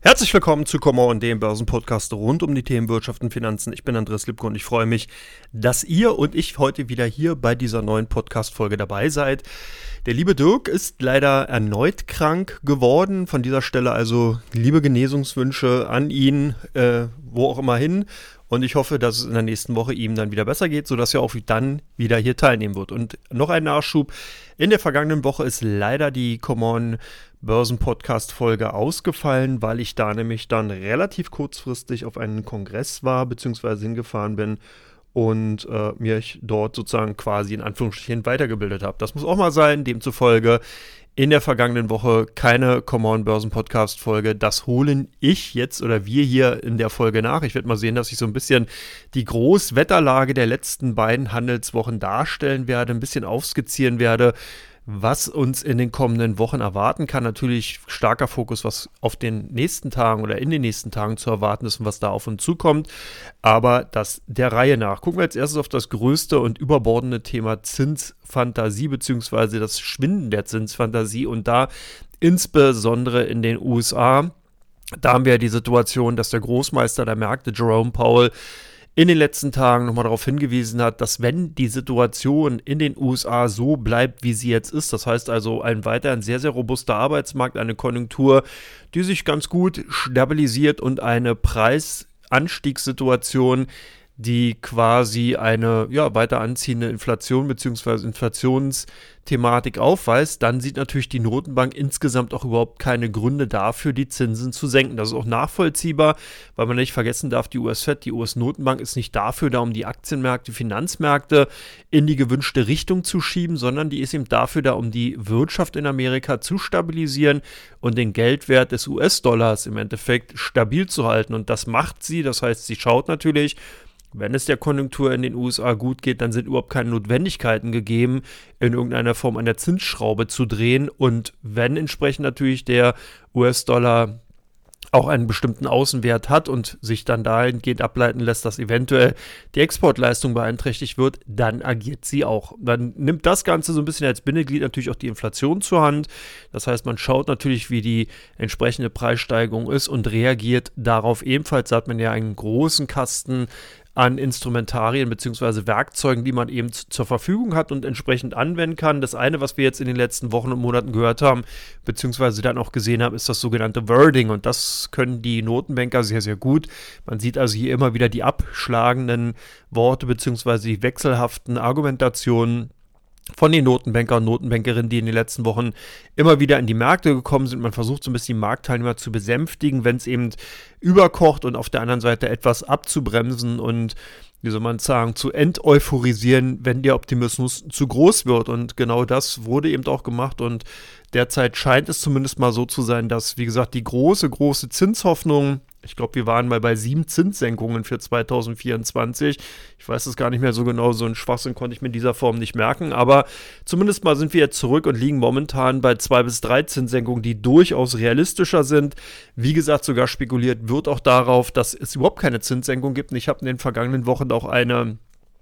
Herzlich willkommen zu Come On, dem Börsenpodcast rund um die Themen Wirtschaft und Finanzen. Ich bin Andreas Lipko und ich freue mich, dass ihr und ich heute wieder hier bei dieser neuen Podcast-Folge dabei seid. Der liebe Dirk ist leider erneut krank geworden. Von dieser Stelle also liebe Genesungswünsche an ihn, wo auch immer hin. Und ich hoffe, dass es in der nächsten Woche ihm dann wieder besser geht, sodass er auch dann wieder hier teilnehmen wird. Und noch ein Nachschub. In der vergangenen Woche ist leider die Come On Börsen-Podcast-Folge ausgefallen, weil ich da nämlich dann relativ kurzfristig auf einen Kongress war, beziehungsweise hingefahren bin und mich dort sozusagen quasi in Anführungsstrichen weitergebildet habe. Das muss auch mal sein, demzufolge in der vergangenen Woche keine Come On Börsen-Podcast-Folge. Das holen ich jetzt oder wir hier in der Folge nach. Ich werde mal sehen, dass ich so ein bisschen die Großwetterlage der letzten beiden Handelswochen darstellen werde, ein bisschen aufskizzieren werde, was uns in den kommenden Wochen erwarten kann. Natürlich starker Fokus, was auf den nächsten Tagen oder in den nächsten Tagen zu erwarten ist und was da auf uns zukommt. Aber das der Reihe nach. Gucken wir als erstes auf das größte und überbordende Thema Zinsfantasie bzw. das Schwinden der Zinsfantasie und da insbesondere in den USA. Da haben wir die Situation, dass der Großmeister der Märkte, Jerome Powell, in den letzten Tagen nochmal darauf hingewiesen hat, dass wenn die Situation in den USA so bleibt, wie sie jetzt ist, das heißt also ein weiterhin sehr, sehr robuster Arbeitsmarkt, eine Konjunktur, die sich ganz gut stabilisiert und eine Preisanstiegssituation, die quasi eine weiter anziehende Inflation bzw. Inflationsthematik aufweist, dann sieht natürlich die Notenbank insgesamt auch überhaupt keine Gründe dafür, die Zinsen zu senken. Das ist auch nachvollziehbar, weil man nicht vergessen darf, die US-Fed, die US-Notenbank ist nicht dafür da, um die Aktienmärkte, Finanzmärkte in die gewünschte Richtung zu schieben, sondern die ist eben dafür da, um die Wirtschaft in Amerika zu stabilisieren und den Geldwert des US-Dollars im Endeffekt stabil zu halten. Und das macht sie, das heißt, sie schaut natürlich, wenn es der Konjunktur in den USA gut geht, dann sind überhaupt keine Notwendigkeiten gegeben, in irgendeiner Form an der Zinsschraube zu drehen. Und wenn entsprechend natürlich der US-Dollar auch einen bestimmten Außenwert hat und sich dann dahingehend ableiten lässt, dass eventuell die Exportleistung beeinträchtigt wird, dann agiert sie auch. Dann nimmt das Ganze so ein bisschen als Bindeglied natürlich auch die Inflation zur Hand. Das heißt, man schaut natürlich, wie die entsprechende Preissteigerung ist und reagiert darauf ebenfalls. Da hat man ja einen großen Kasten an Instrumentarien bzw. Werkzeugen, die man eben zur Verfügung hat und entsprechend anwenden kann. Das eine, was wir jetzt in den letzten Wochen und Monaten gehört haben, beziehungsweise dann auch gesehen haben, ist das sogenannte Wording und das können die Notenbanker sehr, sehr gut. Man sieht also hier immer wieder die abschlagenden Worte beziehungsweise die wechselhaften Argumentationen von den Notenbanker und Notenbankerinnen, die in den letzten Wochen immer wieder in die Märkte gekommen sind. Man versucht so ein bisschen die Marktteilnehmer zu besänftigen, wenn es eben überkocht und auf der anderen Seite etwas abzubremsen und, wie soll man sagen, zu enteuphorisieren, wenn der Optimismus zu groß wird. Und genau das wurde eben auch gemacht und derzeit scheint es zumindest mal so zu sein, dass, wie gesagt, die große Zinshoffnung, ich glaube, wir waren mal bei 7 Zinssenkungen für 2024. Ich weiß es gar nicht mehr so genau, so einen Schwachsinn konnte ich mir in dieser Form nicht merken, aber zumindest mal sind wir jetzt zurück und liegen momentan bei 2 bis 3 Zinssenkungen, die durchaus realistischer sind. Wie gesagt, sogar spekuliert wird auch darauf, dass es überhaupt keine Zinssenkung gibt. Und ich habe in den vergangenen Wochen auch eine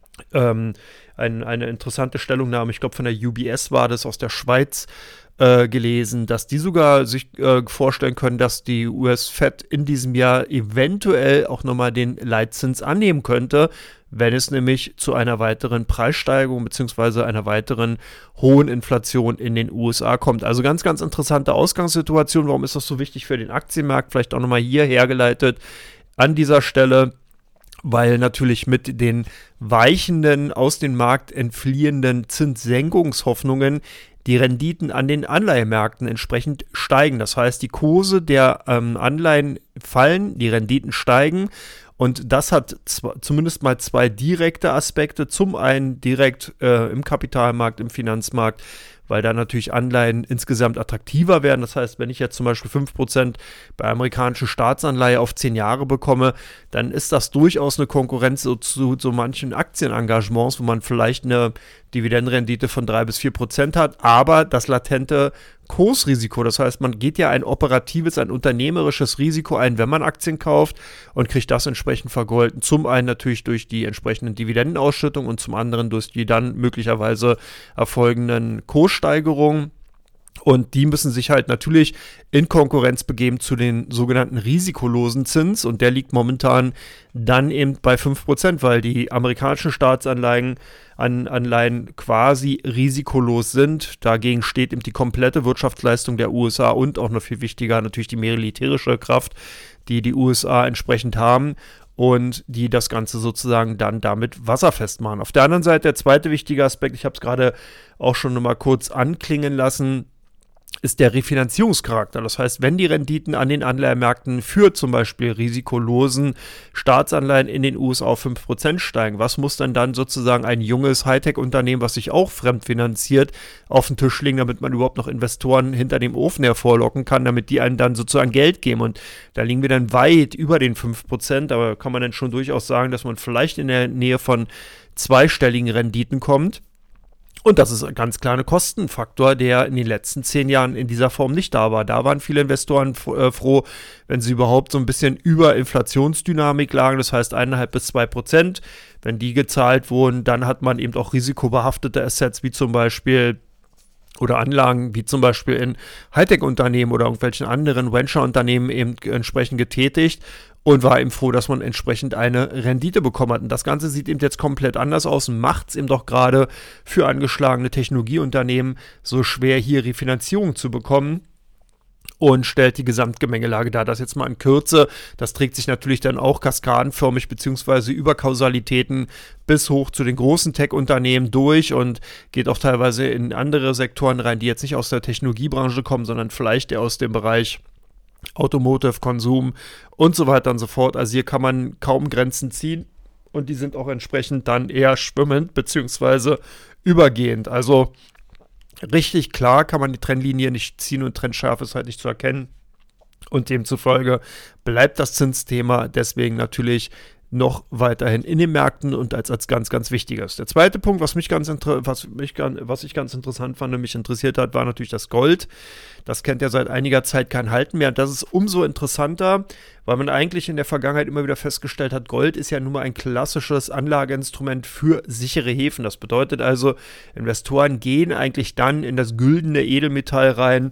interessante Stellungnahme, ich glaube von der UBS war das, aus der Schweiz, gelesen, dass die sogar sich vorstellen können, dass die US-Fed in diesem Jahr eventuell auch nochmal den Leitzins annehmen könnte, wenn es nämlich zu einer weiteren Preissteigerung bzw. einer weiteren hohen Inflation in den USA kommt. Also ganz, ganz interessante Ausgangssituation. Warum ist das so wichtig für den Aktienmarkt? Vielleicht auch nochmal hier hergeleitet an dieser Stelle, weil natürlich mit den weichenden, aus dem Markt entfliehenden Zinssenkungshoffnungen die Renditen an den Anleihemärkten entsprechend steigen. Das heißt, die Kurse der Anleihen fallen, die Renditen steigen und das hat zumindest mal 2 direkte Aspekte. Zum einen direkt im Kapitalmarkt, im Finanzmarkt, weil da natürlich Anleihen insgesamt attraktiver werden. Das heißt, wenn ich jetzt zum Beispiel 5% bei amerikanischen Staatsanleihe auf 10 Jahre bekomme, dann ist das durchaus eine Konkurrenz zu so manchen Aktienengagements, wo man vielleicht eine Dividendenrendite von 3-4% hat, aber das latente Kursrisiko, das heißt, man geht ja ein operatives, ein unternehmerisches Risiko ein, wenn man Aktien kauft und kriegt das entsprechend vergolten. Zum einen natürlich durch die entsprechenden Dividendenausschüttungen und zum anderen durch die dann möglicherweise erfolgenden Kurssteigerungen. Und die müssen sich halt natürlich in Konkurrenz begeben zu den sogenannten risikolosen Zins. Und der liegt momentan dann eben bei 5%, weil die amerikanischen Staatsanleihen quasi risikolos sind. Dagegen steht eben die komplette Wirtschaftsleistung der USA und auch noch viel wichtiger natürlich die militärische Kraft, die die USA entsprechend haben. Und die das Ganze sozusagen dann damit wasserfest machen. Auf der anderen Seite der zweite wichtige Aspekt, ich habe es gerade auch schon nochmal kurz anklingen lassen, ist der Refinanzierungscharakter. Das heißt, wenn die Renditen an den Anleihenmärkten für zum Beispiel risikolosen Staatsanleihen in den USA auf 5% steigen, was muss dann sozusagen ein junges Hightech-Unternehmen, was sich auch fremdfinanziert, auf den Tisch legen, damit man überhaupt noch Investoren hinter dem Ofen hervorlocken kann, damit die einen dann sozusagen Geld geben. Und da liegen wir dann weit über den 5%, aber kann man dann schon durchaus sagen, dass man vielleicht in der Nähe von zweistelligen Renditen kommt. Und das ist ganz klar ein Kostenfaktor, der in den letzten 10 Jahren in dieser Form nicht da war. Da waren viele Investoren froh, wenn sie überhaupt so ein bisschen über Inflationsdynamik lagen, das heißt 1,5 bis 2%. Wenn die gezahlt wurden, dann hat man eben auch risikobehaftete Assets wie zum Beispiel oder Anlagen wie zum Beispiel in Hightech-Unternehmen oder irgendwelchen anderen Venture-Unternehmen eben entsprechend getätigt und war eben froh, dass man entsprechend eine Rendite bekommen hat. Und das Ganze sieht eben jetzt komplett anders aus und macht es eben doch gerade für angeschlagene Technologieunternehmen so schwer, hier Refinanzierung zu bekommen. Und stellt die Gesamtgemengelage dar. Das jetzt mal in Kürze. Das trägt sich natürlich dann auch kaskadenförmig beziehungsweise über Kausalitäten bis hoch zu den großen Tech-Unternehmen durch und geht auch teilweise in andere Sektoren rein, die jetzt nicht aus der Technologiebranche kommen, sondern vielleicht eher aus dem Bereich Automotive, Konsum und so weiter und so fort. Also hier kann man kaum Grenzen ziehen und die sind auch entsprechend dann eher schwimmend beziehungsweise übergehend. Also richtig klar kann man die Trendlinie nicht ziehen und Trendschärfe ist halt nicht zu erkennen. Und demzufolge bleibt das Zinsthema deswegen natürlich noch weiterhin in den Märkten und als ganz, ganz wichtiges. Der zweite Punkt, was ich ganz interessant fand und mich interessiert hat, war natürlich das Gold. Das kennt ja seit einiger Zeit kein Halten mehr. Und das ist umso interessanter, weil man eigentlich in der Vergangenheit immer wieder festgestellt hat, Gold ist ja nun mal ein klassisches Anlageinstrument für sichere Häfen. Das bedeutet also, Investoren gehen eigentlich dann in das güldene Edelmetall rein,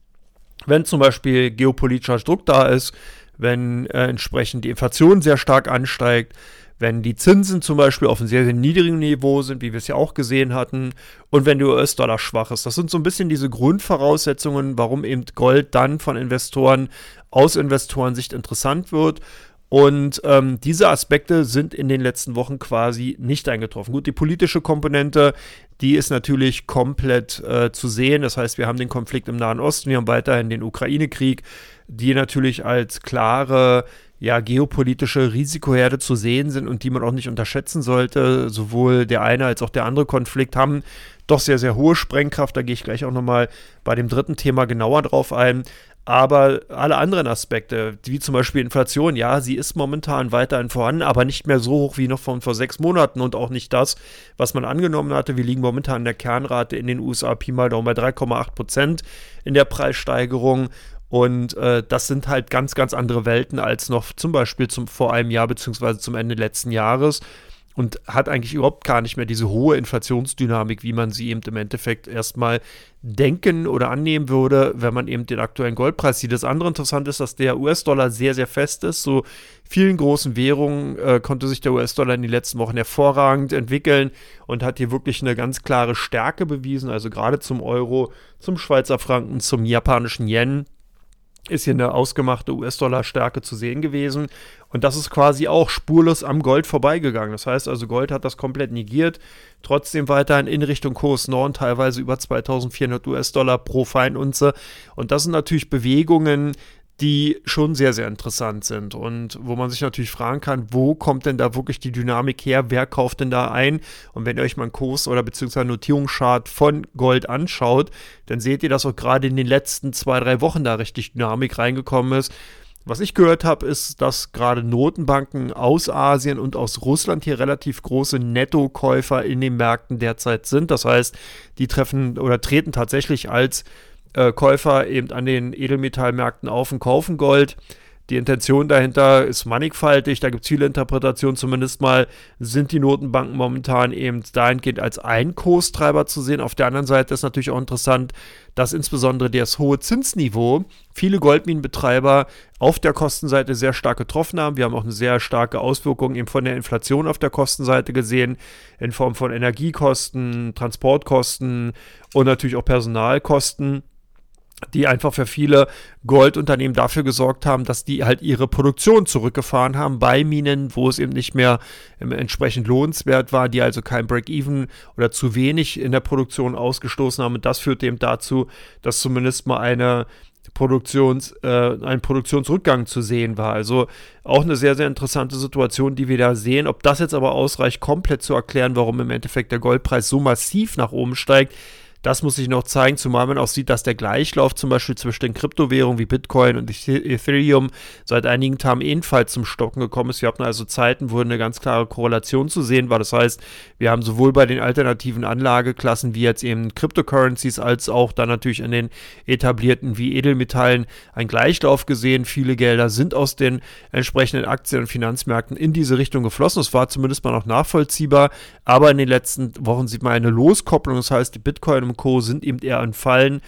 wenn zum Beispiel geopolitischer Druck da ist, wenn entsprechend die Inflation sehr stark ansteigt, wenn die Zinsen zum Beispiel auf einem sehr, sehr niedrigen Niveau sind, wie wir es ja auch gesehen hatten, und wenn der US-Dollar schwach ist. Das sind so ein bisschen diese Grundvoraussetzungen, warum eben Gold dann von Investoren aus Investorensicht interessant wird. Und diese Aspekte sind in den letzten Wochen quasi nicht eingetroffen. Gut, die politische Komponente, die ist natürlich komplett zu sehen. Das heißt, wir haben den Konflikt im Nahen Osten, wir haben weiterhin den Ukraine-Krieg, die natürlich als klare geopolitische Risikoherde zu sehen sind und die man auch nicht unterschätzen sollte. Sowohl der eine als auch der andere Konflikt haben doch sehr, sehr hohe Sprengkraft. Da gehe ich gleich auch nochmal bei dem dritten Thema genauer drauf ein. Aber alle anderen Aspekte, wie zum Beispiel Inflation, ja, sie ist momentan weiterhin vorhanden, aber nicht mehr so hoch wie noch von vor 6 Monaten und auch nicht das, was man angenommen hatte. Wir liegen momentan in der Kernrate in den USA Pi mal Daumen bei 3,8% in der Preissteigerung. Und das sind halt ganz, ganz andere Welten als noch zum Beispiel vor einem Jahr beziehungsweise zum Ende letzten Jahres und hat eigentlich überhaupt gar nicht mehr diese hohe Inflationsdynamik, wie man sie eben im Endeffekt erstmal denken oder annehmen würde, wenn man eben den aktuellen Goldpreis sieht. Das andere Interessante ist, dass der US-Dollar sehr, sehr fest ist. So vielen großen Währungen konnte sich der US-Dollar in den letzten Wochen hervorragend entwickeln und hat hier wirklich eine ganz klare Stärke bewiesen. Also gerade zum Euro, zum Schweizer Franken, zum japanischen Yen ist hier eine ausgemachte US-Dollar-Stärke zu sehen gewesen. Und das ist quasi auch spurlos am Gold vorbeigegangen. Das heißt also, Gold hat das komplett negiert. Trotzdem weiterhin in Richtung Kurs Nord, teilweise über 2.400 US-Dollar pro Feinunze. Und das sind natürlich Bewegungen, die schon sehr, sehr interessant sind und wo man sich natürlich fragen kann, wo kommt denn da wirklich die Dynamik her, wer kauft denn da ein? Und wenn ihr euch mal einen Kurs- oder beziehungsweise einen Notierungschart von Gold anschaut, dann seht ihr, dass auch gerade in den letzten 2-3 Wochen da richtig Dynamik reingekommen ist. Was ich gehört habe, ist, dass gerade Notenbanken aus Asien und aus Russland hier relativ große Nettokäufer in den Märkten derzeit sind. Das heißt, die treten tatsächlich als Käufer eben an den Edelmetallmärkten auf und kaufen Gold. Die Intention dahinter ist mannigfaltig, da gibt es viele Interpretationen. Zumindest mal sind die Notenbanken momentan eben dahingehend als Einkurstreiber zu sehen. Auf der anderen Seite ist natürlich auch interessant, dass insbesondere das hohe Zinsniveau viele Goldminenbetreiber auf der Kostenseite sehr stark getroffen haben. Wir haben auch eine sehr starke Auswirkung eben von der Inflation auf der Kostenseite gesehen, in Form von Energiekosten, Transportkosten und natürlich auch Personalkosten, die einfach für viele Goldunternehmen dafür gesorgt haben, dass die halt ihre Produktion zurückgefahren haben bei Minen, wo es eben nicht mehr entsprechend lohnenswert war, die also kein Break-Even oder zu wenig in der Produktion ausgestoßen haben. Und das führte eben dazu, dass zumindest mal ein Produktionsrückgang zu sehen war. Also auch eine sehr, sehr interessante Situation, die wir da sehen. Ob das jetzt aber ausreicht, komplett zu erklären, warum im Endeffekt der Goldpreis so massiv nach oben steigt, das muss sich noch zeigen, zumal man auch sieht, dass der Gleichlauf zum Beispiel zwischen den Kryptowährungen wie Bitcoin und Ethereum seit einigen Tagen ebenfalls zum Stocken gekommen ist. Wir hatten also Zeiten, wo eine ganz klare Korrelation zu sehen war. Das heißt, wir haben sowohl bei den alternativen Anlageklassen wie jetzt eben Cryptocurrencies als auch dann natürlich in den etablierten wie Edelmetallen einen Gleichlauf gesehen. Viele Gelder sind aus den entsprechenden Aktien- und Finanzmärkten in diese Richtung geflossen. Das war zumindest mal noch nachvollziehbar, aber in den letzten Wochen sieht man eine Loskopplung. Das heißt, die Bitcoin und Co. sind eben eher an Fallen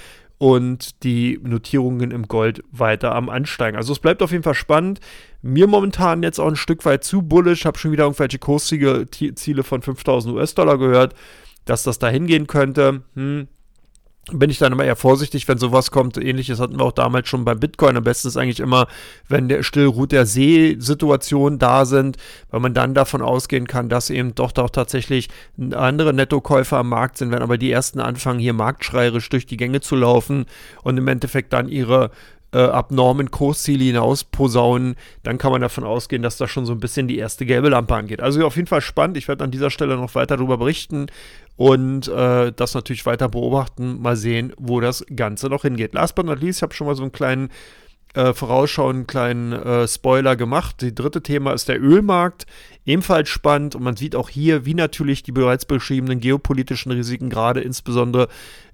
und die Notierungen im Gold weiter am Ansteigen. Also es bleibt auf jeden Fall spannend. Mir momentan jetzt auch ein Stück weit zu bullish. Habe schon wieder irgendwelche Kursziele von 5.000 US-Dollar gehört, dass das da hingehen könnte. Bin ich dann immer eher vorsichtig, wenn sowas kommt. Ähnliches hatten wir auch damals schon beim Bitcoin. Am besten ist eigentlich immer, wenn der Stillruht der See-Situationen da sind, weil man dann davon ausgehen kann, dass eben doch tatsächlich andere Nettokäufer am Markt sind, wenn aber die ersten anfangen, hier marktschreierisch durch die Gänge zu laufen und im Endeffekt dann ihre abnormen Kursziele hinaus posaunen, dann kann man davon ausgehen, dass da schon so ein bisschen die erste gelbe Lampe angeht. Also auf jeden Fall spannend. Ich werde an dieser Stelle noch weiter darüber berichten und das natürlich weiter beobachten. Mal sehen, wo das Ganze noch hingeht. Last but not least, ich habe schon mal so einen kleinen Vorausschau, einen kleinen Spoiler gemacht. Das dritte Thema ist der Ölmarkt. Ebenfalls spannend und man sieht auch hier, wie natürlich die bereits beschriebenen geopolitischen Risiken gerade insbesondere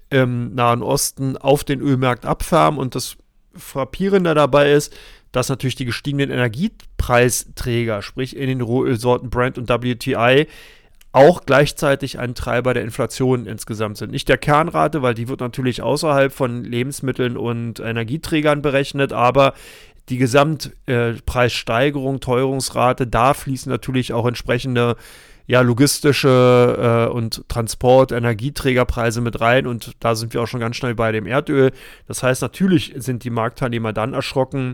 im Nahen Osten auf den Ölmarkt abfärben und das Frappierender dabei ist, dass natürlich die gestiegenen Energiepreisträger, sprich in den Rohölsorten Brent und WTI, auch gleichzeitig ein Treiber der Inflation insgesamt sind. Nicht der Kernrate, weil die wird natürlich außerhalb von Lebensmitteln und Energieträgern berechnet, aber die Gesamtpreissteigerung, Teuerungsrate, da fließen natürlich auch entsprechende logistische und Transport-, Energieträgerpreise mit rein und da sind wir auch schon ganz schnell bei dem Erdöl. Das heißt, natürlich sind die Marktteilnehmer dann erschrocken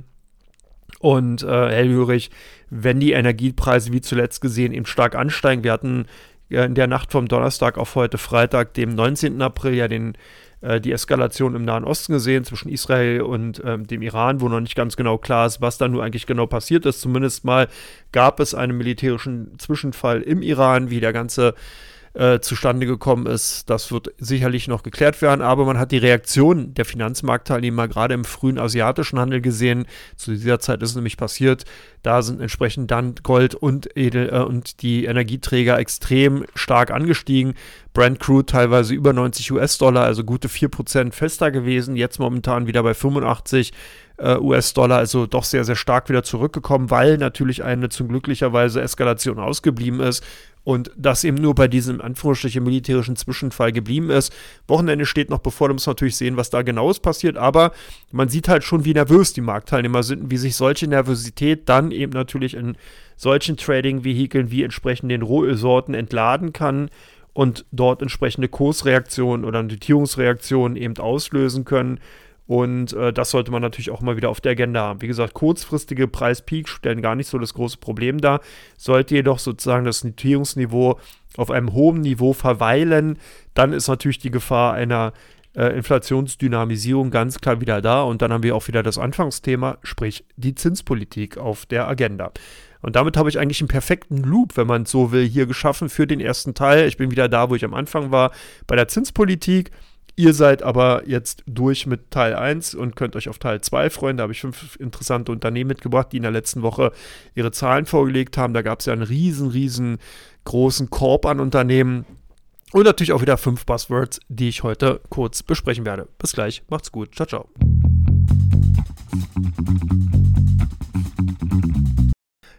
und hellhörig, wenn die Energiepreise wie zuletzt gesehen eben stark ansteigen. Wir hatten in der Nacht vom Donnerstag auf heute Freitag, dem 19. April, ja die Eskalation im Nahen Osten gesehen zwischen Israel und dem Iran, wo noch nicht ganz genau klar ist, was da nun eigentlich genau passiert ist. Zumindest mal gab es einen militärischen Zwischenfall im Iran, wie der ganze zustande gekommen ist. Das wird sicherlich noch geklärt werden, aber man hat die Reaktion der Finanzmarktteilnehmer gerade im frühen asiatischen Handel gesehen. Zu dieser Zeit ist es nämlich passiert. Da sind entsprechend dann Gold und und die Energieträger extrem stark angestiegen. Brent Crude teilweise über 90 US-Dollar, also gute 4% fester gewesen. Jetzt momentan wieder bei 85 US-Dollar, also doch sehr, sehr stark wieder zurückgekommen, weil natürlich eine zum glücklicherweise Eskalation ausgeblieben ist und das eben nur bei diesem Anführungsstrichen militärischen Zwischenfall geblieben ist. Wochenende steht noch bevor, da muss man natürlich sehen, was da genaues passiert, aber man sieht halt schon, wie nervös die Marktteilnehmer sind und wie sich solche Nervosität dann eben natürlich in solchen Trading-Vehikeln wie entsprechend den Rohölsorten entladen kann und dort entsprechende Kursreaktionen oder Notierungsreaktionen eben auslösen können. Und das sollte man natürlich auch mal wieder auf der Agenda haben. Wie gesagt, kurzfristige Preispeaks stellen gar nicht so das große Problem dar. Sollte jedoch sozusagen das Notierungsniveau auf einem hohen Niveau verweilen, dann ist natürlich die Gefahr einer Inflationsdynamisierung ganz klar wieder da. Und dann haben wir auch wieder das Anfangsthema, sprich die Zinspolitik auf der Agenda. Und damit habe ich eigentlich einen perfekten Loop, wenn man es so will, hier geschaffen für den ersten Teil. Ich bin wieder da, wo ich am Anfang war, bei der Zinspolitik. Ihr seid aber jetzt durch mit Teil 1 und könnt euch auf Teil 2 freuen. Da habe ich 5 interessante Unternehmen mitgebracht, die in der letzten Woche ihre Zahlen vorgelegt haben. Da gab es ja einen riesen großen Korb an Unternehmen. Und natürlich auch wieder 5 Buzzwords, die ich heute kurz besprechen werde. Bis gleich, macht's gut, ciao, ciao.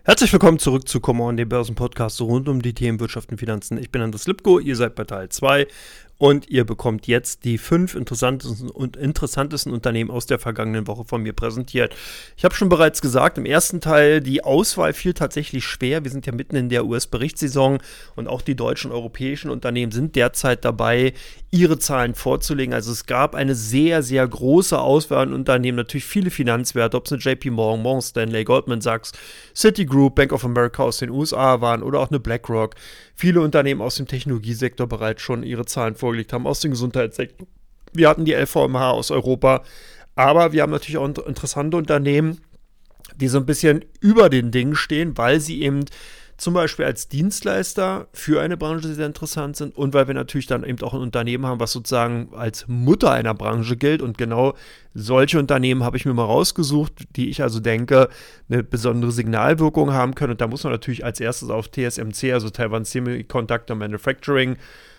Herzlich willkommen zurück zu Come On, dem Börsenpodcast rund um die Themen Wirtschaft und Finanzen. Ich bin Andres Lipko, ihr seid bei Teil 2 und ihr bekommt jetzt die 5 interessantesten Unternehmen aus der vergangenen Woche von mir präsentiert. Ich habe schon bereits gesagt, im ersten Teil, die Auswahl fiel tatsächlich schwer. Wir sind ja mitten in der US-Berichtssaison und auch die deutschen und europäischen Unternehmen sind derzeit dabei, ihre Zahlen vorzulegen. Also es gab eine sehr, sehr große Auswahl an Unternehmen, natürlich viele Finanzwerte, ob es eine JP Morgan, Morgan Stanley, Goldman Sachs, Citigroup, Bank of America aus den USA waren oder auch eine BlackRock. Viele Unternehmen aus dem Technologiesektor bereits schon ihre Zahlen vorgelegt haben, aus dem Gesundheitssektor. Wir hatten die LVMH aus Europa, aber wir haben natürlich auch interessante Unternehmen, die so ein bisschen über den Dingen stehen, weil sie eben zum Beispiel als Dienstleister für eine Branche sehr interessant sind und weil wir natürlich dann eben auch ein Unternehmen haben, was sozusagen als Mutter einer Branche gilt, und genau solche Unternehmen habe ich mir mal rausgesucht, die ich also denke, eine besondere Signalwirkung haben können, und da muss man natürlich als erstes auf TSMC, also Taiwan Semiconductor Manufacturing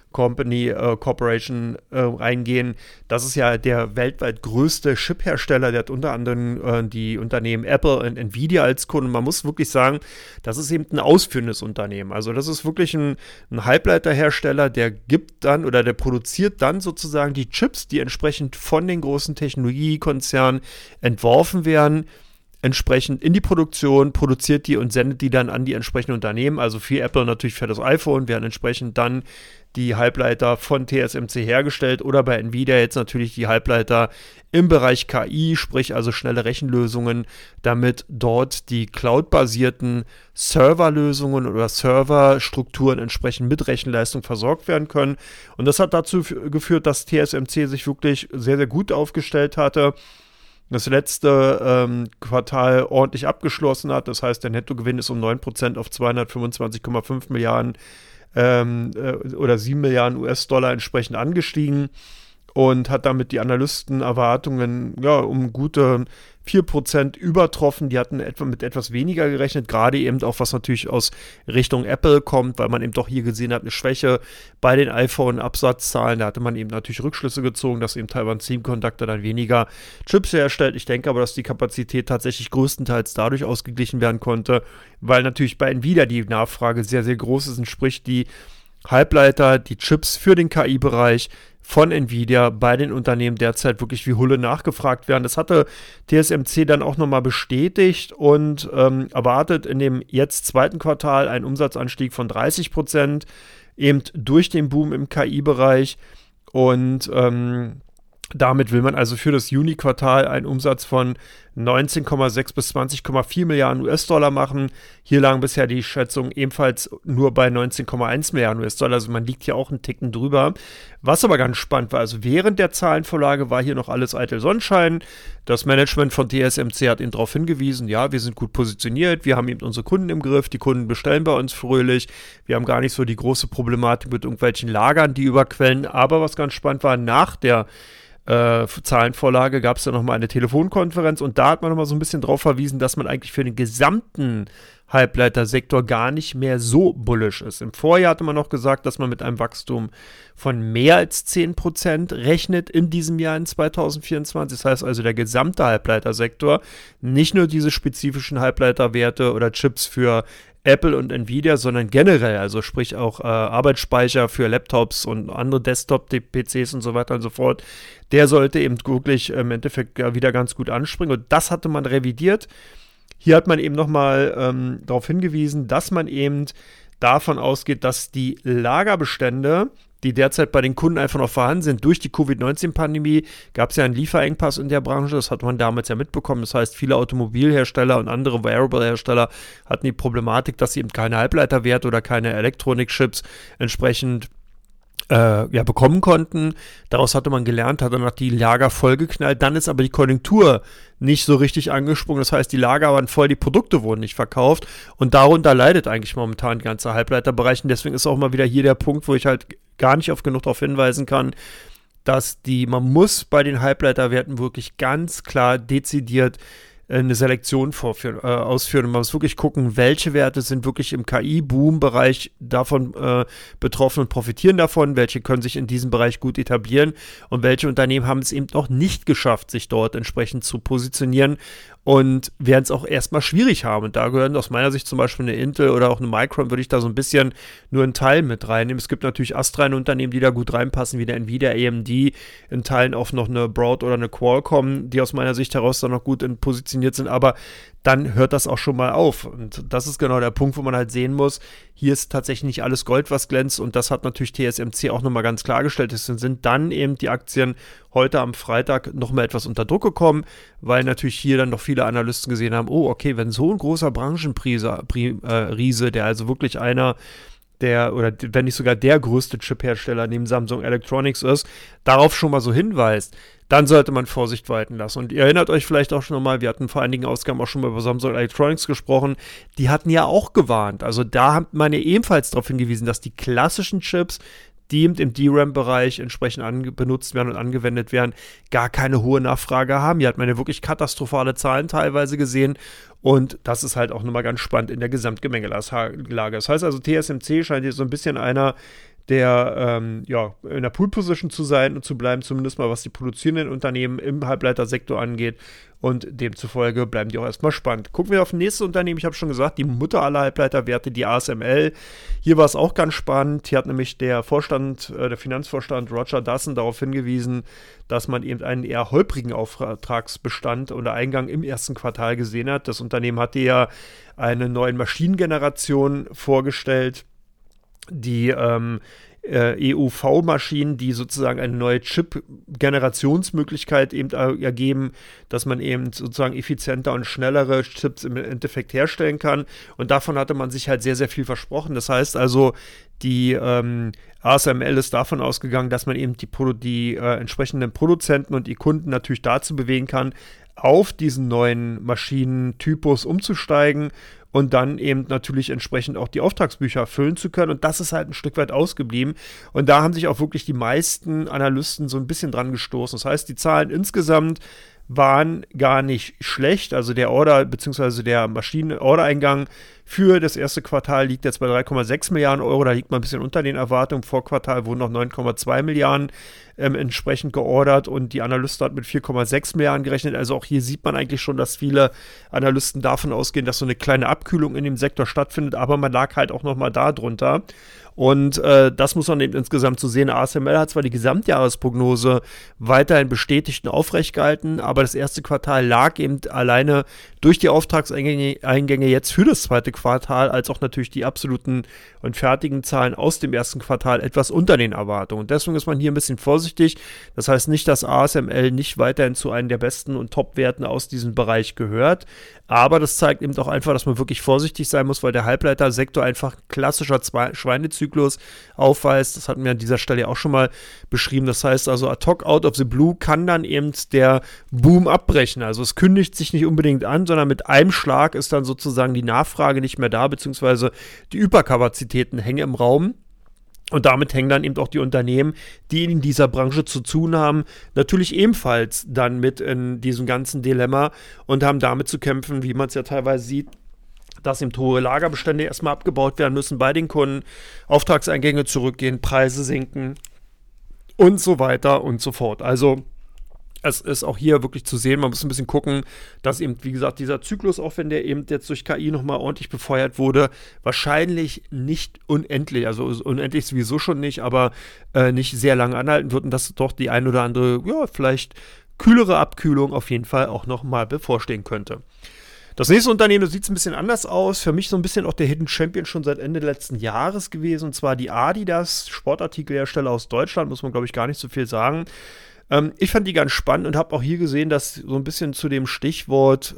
Corporation eingehen. Das ist ja der weltweit größte Chip-Hersteller, der hat unter anderem die Unternehmen Apple und Nvidia als Kunden. Man muss wirklich sagen, das ist eben ein ausführendes Unternehmen. Also das ist wirklich ein Halbleiterhersteller, der gibt dann oder der produziert dann sozusagen die Chips, die entsprechend von den großen Technologiekonzernen entworfen werden, entsprechend in die Produktion, produziert die und sendet die dann an die entsprechenden Unternehmen. Also für Apple natürlich für das iPhone werden entsprechend dann die Halbleiter von TSMC hergestellt oder bei Nvidia jetzt natürlich die Halbleiter im Bereich KI, sprich also schnelle Rechenlösungen, damit dort die cloud-basierten Serverlösungen oder Serverstrukturen entsprechend mit Rechenleistung versorgt werden können. Und das hat dazu geführt, dass TSMC sich wirklich sehr, sehr gut aufgestellt hatte, das letzte Quartal ordentlich abgeschlossen hat. Das heißt, der Nettogewinn ist um 9% auf 225,5 Milliarden oder 7 Milliarden US-Dollar entsprechend angestiegen und hat damit die Analystenerwartungen um gute 4% übertroffen. Die hatten mit etwas weniger gerechnet, gerade eben auch, was natürlich aus Richtung Apple kommt, weil man eben doch hier gesehen hat, eine Schwäche bei den iPhone-Absatzzahlen. Da hatte man eben natürlich Rückschlüsse gezogen, dass eben Taiwan Semiconductor dann weniger Chips herstellt. Ich denke aber, dass die Kapazität tatsächlich größtenteils dadurch ausgeglichen werden konnte, weil natürlich bei Nvidia die Nachfrage sehr, sehr groß ist, und sprich die Halbleiter, die Chips für den KI-Bereich von Nvidia bei den Unternehmen derzeit wirklich wie Hulle nachgefragt werden. Das hatte TSMC dann auch nochmal bestätigt und erwartet in dem jetzt zweiten Quartal einen Umsatzanstieg von 30%, eben durch den Boom im KI-Bereich, und damit will man also für das Juni-Quartal einen Umsatz von 19,6 bis 20,4 Milliarden US-Dollar machen. Hier lagen bisher die Schätzungen ebenfalls nur bei 19,1 Milliarden US-Dollar. Also man liegt hier auch einen Ticken drüber. Was aber ganz spannend war, also während der Zahlenvorlage war hier noch alles eitel Sonnenschein. Das Management von TSMC hat ihn darauf hingewiesen, ja, wir sind gut positioniert, wir haben eben unsere Kunden im Griff, die Kunden bestellen bei uns fröhlich. Wir haben gar nicht so die große Problematik mit irgendwelchen Lagern, die überquellen. Aber was ganz spannend war, nach der Zahlenvorlage gab es dann nochmal eine Telefonkonferenz, und da hat man nochmal so ein bisschen drauf verwiesen, dass man eigentlich für den gesamten Halbleitersektor gar nicht mehr so bullish ist. Im Vorjahr hatte man noch gesagt, dass man mit einem Wachstum von mehr als 10% rechnet in diesem Jahr in 2024. Das heißt also, der gesamte Halbleitersektor, nicht nur diese spezifischen Halbleiterwerte oder Chips für Apple und Nvidia, sondern generell, also sprich auch Arbeitsspeicher für Laptops und andere Desktop-PCs und so weiter und so fort, der sollte eben wirklich im Endeffekt wieder ganz gut anspringen, und das hatte man revidiert. Hier hat man eben nochmal darauf hingewiesen, dass man eben davon ausgeht, dass die Lagerbestände, die derzeit bei den Kunden einfach noch vorhanden sind, durch die Covid-19-Pandemie gab es ja einen Lieferengpass in der Branche, das hat man damals ja mitbekommen. Das heißt, viele Automobilhersteller und andere Wearable-Hersteller hatten die Problematik, dass sie eben keine Halbleiterwerte oder keine Elektronikchips entsprechend bekommen konnten. Daraus hatte man gelernt, hat danach die Lager vollgeknallt. Dann ist aber die Konjunktur nicht so richtig angesprungen. Das heißt, die Lager waren voll, die Produkte wurden nicht verkauft, und darunter leidet eigentlich momentan der ganze Halbleiterbereich. Und deswegen ist auch mal wieder hier der Punkt, wo ich halt gar nicht oft genug darauf hinweisen kann, dass man muss bei den Halbleiterwerten wirklich ganz klar dezidiert eine Selektion ausführen. Und man muss wirklich gucken, welche Werte sind wirklich im KI-Boom-Bereich davon betroffen und profitieren davon, welche können sich in diesem Bereich gut etablieren und welche Unternehmen haben es eben noch nicht geschafft, sich dort entsprechend zu positionieren. und werden es auch erstmal schwierig haben. Und da gehören aus meiner Sicht zum Beispiel eine Intel oder auch eine Micron, würde ich da so ein bisschen nur einen Teil mit reinnehmen. Es gibt natürlich astreine Unternehmen, die da gut reinpassen, wie der Nvidia, AMD, in Teilen auch noch eine Broad oder eine Qualcomm, die aus meiner Sicht heraus dann noch gut positioniert sind, aber dann hört das auch schon mal auf. Und das ist genau der Punkt, wo man halt sehen muss, hier ist tatsächlich nicht alles Gold, was glänzt, und das hat natürlich TSMC auch nochmal ganz klargestellt. Es sind dann eben die Aktien heute am Freitag nochmal etwas unter Druck gekommen, weil natürlich hier dann noch viele Analysten gesehen haben, oh, okay, wenn so ein großer Branchenriese, der also wirklich einer oder wenn nicht sogar der größte Chip-Hersteller neben Samsung Electronics ist, darauf schon mal so hinweist, dann sollte man Vorsicht walten lassen. Und ihr erinnert euch vielleicht auch schon mal, wir hatten vor einigen Ausgaben auch schon mal über Samsung Electronics gesprochen, die hatten ja auch gewarnt. Also da hat man ja ebenfalls darauf hingewiesen, dass die klassischen Chips, die im DRAM-Bereich entsprechend benutzt werden und angewendet werden, gar keine hohe Nachfrage haben. Hier hat man ja wirklich katastrophale Zahlen teilweise gesehen, und das ist halt auch nochmal ganz spannend in der Gesamtgemengelage. Das heißt also, TSMC scheint hier so ein bisschen einer der in der Pool-Position zu sein und zu bleiben, zumindest mal was die produzierenden Unternehmen im Halbleitersektor angeht, und demzufolge bleiben die auch erstmal spannend. Gucken wir auf das nächste Unternehmen. Ich habe schon gesagt, die Mutter aller Halbleiterwerte, die ASML. Hier war es auch ganz spannend. Hier hat nämlich der Finanzvorstand Roger Dawson darauf hingewiesen, dass man eben einen eher holprigen Auftragsbestand oder Eingang im ersten Quartal gesehen hat. Das Unternehmen hatte ja eine neue Maschinengeneration vorgestellt, die EUV-Maschinen, die sozusagen eine neue Chip-Generationsmöglichkeit eben ergeben, dass man eben sozusagen effizienter und schnellere Chips im Endeffekt herstellen kann. Und davon hatte man sich halt sehr, sehr viel versprochen. Das heißt also, die ASML ist davon ausgegangen, dass man eben die entsprechenden Produzenten und die Kunden natürlich dazu bewegen kann, auf diesen neuen Maschinentypus umzusteigen und dann eben natürlich entsprechend auch die Auftragsbücher füllen zu können. Und das ist halt ein Stück weit ausgeblieben. Und da haben sich auch wirklich die meisten Analysten so ein bisschen dran gestoßen. Das heißt, die Zahlen insgesamt waren gar nicht schlecht. Also der bzw. der Maschinen-Ordereingang für das erste Quartal liegt jetzt bei 3,6 Milliarden Euro. Da liegt man ein bisschen unter den Erwartungen. Im Vorquartal wurden noch 9,2 Milliarden entsprechend geordert, und die Analysten hat mit 4,6 Milliarden gerechnet. Also auch hier sieht man eigentlich schon, dass viele Analysten davon ausgehen, dass so eine kleine Abkühlung in dem Sektor stattfindet, aber man lag halt auch nochmal da drunter. Und das muss man eben insgesamt so sehen. ASML hat zwar die Gesamtjahresprognose weiterhin bestätigt und aufrecht gehalten, aber das erste Quartal lag eben alleine durch die Auftragseingänge jetzt für das zweite Quartal, als auch natürlich die absoluten und fertigen Zahlen aus dem ersten Quartal etwas unter den Erwartungen. Und deswegen ist man hier ein bisschen vorsichtig. Das heißt nicht, dass ASML nicht weiterhin zu einem der besten und Top-Werten aus diesem Bereich gehört, aber das zeigt eben auch einfach, dass man wirklich vorsichtig sein muss, weil der Halbleitersektor einfach klassischer Schweinezyklus aufweist. Das hatten wir an dieser Stelle auch schon mal beschrieben. Das heißt also, ad hoc out of the blue kann dann eben der Boom abbrechen. Also es kündigt sich nicht unbedingt an, sondern mit einem Schlag ist dann sozusagen die Nachfrage nicht mehr da, beziehungsweise die Überkapazitäten hängen im Raum. Und damit hängen dann eben auch die Unternehmen, die in dieser Branche zu tun haben, natürlich ebenfalls dann mit in diesem ganzen Dilemma und haben damit zu kämpfen, wie man es ja teilweise sieht, dass eben hohe Lagerbestände erstmal abgebaut werden müssen bei den Kunden, Auftragseingänge zurückgehen, Preise sinken und so weiter und so fort. Also es ist auch hier wirklich zu sehen, man muss ein bisschen gucken, dass eben, wie gesagt, dieser Zyklus, auch wenn der eben jetzt durch KI nochmal ordentlich befeuert wurde, wahrscheinlich nicht unendlich, also unendlich sowieso schon nicht, aber nicht sehr lange anhalten wird und dass doch die ein oder andere, ja, vielleicht kühlere Abkühlung auf jeden Fall auch nochmal bevorstehen könnte. Das nächste Unternehmen, das sieht ein bisschen anders aus. Für mich so ein bisschen auch der Hidden Champion schon seit Ende letzten Jahres gewesen. Und zwar die Adidas, Sportartikelhersteller aus Deutschland, muss man, glaube ich, gar nicht so viel sagen. Ich fand die ganz spannend und habe auch hier gesehen, dass so ein bisschen zu dem Stichwort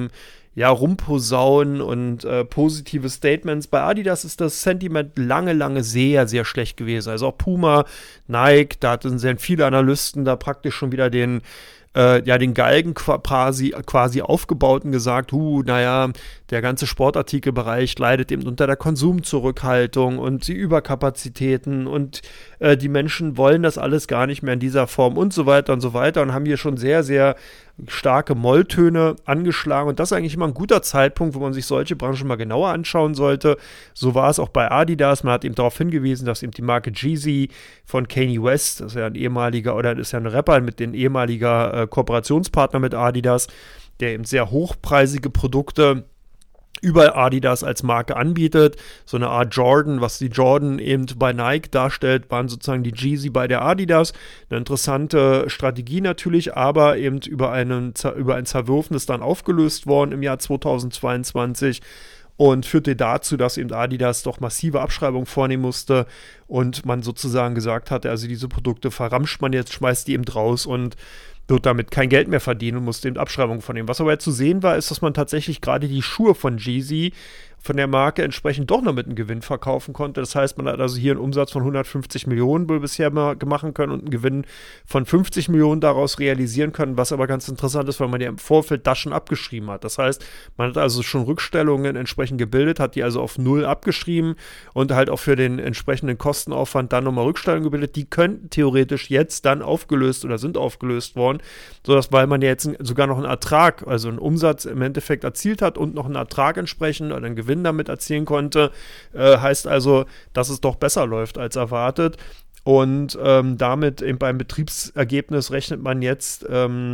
rumposaunen und positive Statements. Bei Adidas ist das Sentiment lange sehr, sehr schlecht gewesen. Also auch Puma, Nike, da sind viele Analysten da praktisch schon wieder den Galgen quasi aufgebaut und gesagt, der ganze Sportartikelbereich leidet eben unter der Konsumzurückhaltung und die Überkapazitäten und die Menschen wollen das alles gar nicht mehr in dieser Form und so weiter und haben hier schon sehr, sehr starke Molltöne angeschlagen und das ist eigentlich immer ein guter Zeitpunkt, wo man sich solche Branchen mal genauer anschauen sollte. So war es auch bei Adidas. Man hat eben darauf hingewiesen, dass eben die Marke Yeezy von Kanye West, das ist ja ein Rapper mit den ehemaliger Kooperationspartner mit Adidas, der eben sehr hochpreisige Produkte über Adidas als Marke anbietet. So eine Art Jordan, was die Jordan eben bei Nike darstellt, waren sozusagen die Yeezy bei der Adidas. Eine interessante Strategie natürlich, aber eben über ein Zerwürfnis ist dann aufgelöst worden im Jahr 2022 und führte dazu, dass eben Adidas doch massive Abschreibungen vornehmen musste und man sozusagen gesagt hatte, also diese Produkte verramscht man jetzt, schmeißt die eben raus und wird damit kein Geld mehr verdienen und musste eben Abschreibungen vornehmen. Was aber jetzt zu sehen war, ist, dass man tatsächlich gerade die Schuhe von Yeezy von der Marke entsprechend doch noch mit einem Gewinn verkaufen konnte. Das heißt, man hat also hier einen Umsatz von 150 Millionen bisher mal machen können und einen Gewinn von 50 Millionen daraus realisieren können, was aber ganz interessant ist, weil man ja im Vorfeld das schon abgeschrieben hat. Das heißt, man hat also schon Rückstellungen entsprechend gebildet, hat die also auf 0 abgeschrieben und halt auch für den entsprechenden Kostenaufwand dann nochmal Rückstellungen gebildet. Die könnten theoretisch jetzt dann aufgelöst oder sind aufgelöst worden, sodass, weil man ja jetzt sogar noch einen Ertrag, also einen Umsatz im Endeffekt erzielt hat und noch einen Ertrag entsprechend oder einen Gewinn damit erzielen konnte, heißt also, dass es doch besser läuft als erwartet und damit eben beim Betriebsergebnis rechnet man jetzt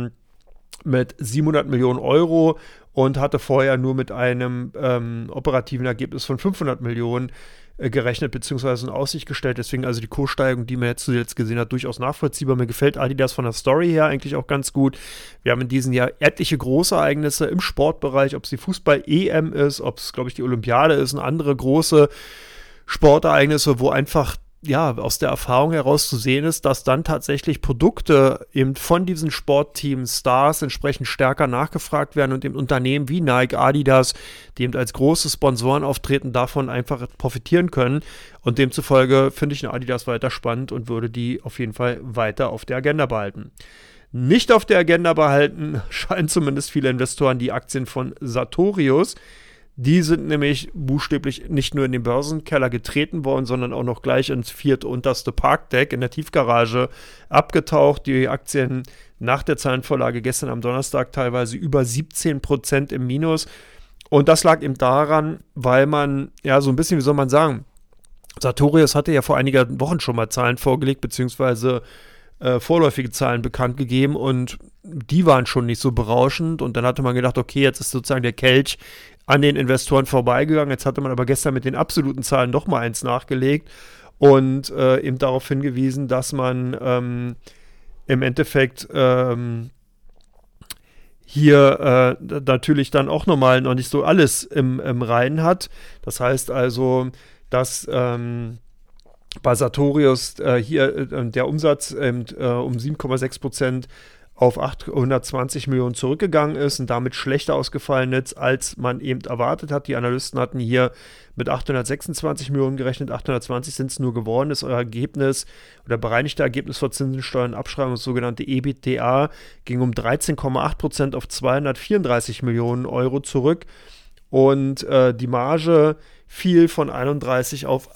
mit 700 Millionen Euro und hatte vorher nur mit einem operativen Ergebnis von 500 Millionen gerechnet bzw. in Aussicht gestellt. Deswegen also die Kurssteigerung, die man jetzt zuletzt gesehen hat, durchaus nachvollziehbar. Mir gefällt Adidas von der Story her eigentlich auch ganz gut. Wir haben in diesem Jahr etliche große Ereignisse im Sportbereich, ob es die Fußball-EM ist, ob es, glaube ich, die Olympiade ist und andere große Sportereignisse, wo einfach aus der Erfahrung heraus zu sehen ist, dass dann tatsächlich Produkte eben von diesen Sportteams, Stars entsprechend stärker nachgefragt werden und eben Unternehmen wie Nike, Adidas, die eben als große Sponsoren auftreten, davon einfach profitieren können. Und demzufolge finde ich eine Adidas weiter spannend und würde die auf jeden Fall weiter auf der Agenda behalten. Nicht auf der Agenda behalten scheinen zumindest viele Investoren die Aktien von Sartorius. Die sind nämlich buchstäblich nicht nur in den Börsenkeller getreten worden, sondern auch noch gleich ins viertunterste Parkdeck in der Tiefgarage abgetaucht. Die Aktien nach der Zahlenvorlage gestern am Donnerstag teilweise über 17% im Minus. Und das lag eben daran, weil man, so ein bisschen, wie soll man sagen, Sartorius hatte ja vor einigen Wochen schon mal Zahlen vorgelegt, beziehungsweise vorläufige Zahlen bekannt gegeben und die waren schon nicht so berauschend und dann hatte man gedacht, okay, jetzt ist sozusagen der Kelch an den Investoren vorbeigegangen, jetzt hatte man aber gestern mit den absoluten Zahlen noch mal eins nachgelegt und eben darauf hingewiesen, dass man im Endeffekt hier natürlich dann auch nochmal noch nicht so alles im Reinen hat. Das heißt also, dass bei Sartorius hier der Umsatz um 7,6% auf 820 Millionen zurückgegangen ist und damit schlechter ausgefallen ist, als man eben erwartet hat. Die Analysten hatten hier mit 826 Millionen gerechnet, 820 sind es nur geworden. Das Ergebnis oder bereinigte Ergebnis vor Zinsen, Steuern, Abschreibung, das sogenannte EBITDA, ging um 13,8% auf 234 Millionen Euro zurück und die Marge fiel von 31 auf